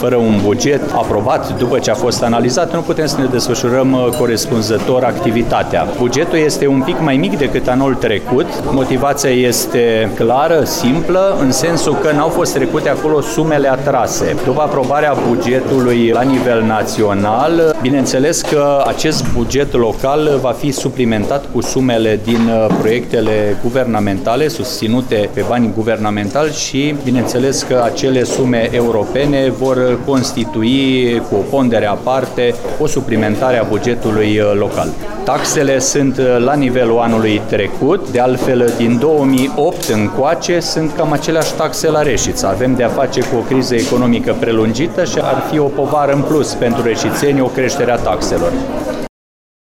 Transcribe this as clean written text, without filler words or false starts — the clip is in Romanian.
fără un buget aprobat după ce a fost analizat, nu putem să ne desfășurăm corespunzător activitatea. Bugetul este un pic mai mic decât anul trecut. Motivația este clară, simplă, în sensul că n-au fost trecute acolo sumele atrase. După aprobarea bugetului la nivel național, bineînțeles că acest buget local va fi suplimentat cu sumele din proiectele guvernamentale susținute pe bani guvernamentali și, bineînțeles că acele sume europene vor constitui cu o pondere aparte o suplimentare a bugetului local. Taxele sunt la nivelul anului trecut, de altfel din 2008 încoace sunt cam aceleași taxe la Reșița. Avem de a face cu o criză economică prelungită și ar fi o povară în plus pentru reșițeni o creștere a taxelor.